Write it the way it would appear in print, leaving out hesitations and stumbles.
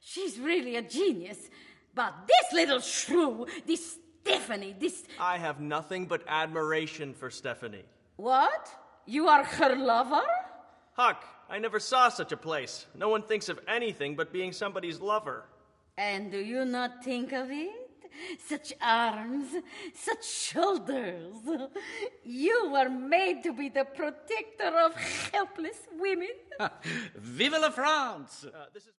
She's really a genius. But this little shrew, this Stephanie, I have nothing but admiration for Stephanie. What? You are her lover? Huck, I never saw such a place. No one thinks of anything but being somebody's lover. And do you not think of it? Such arms, such shoulders. You were made to be the protector of helpless women. Vive la France! This is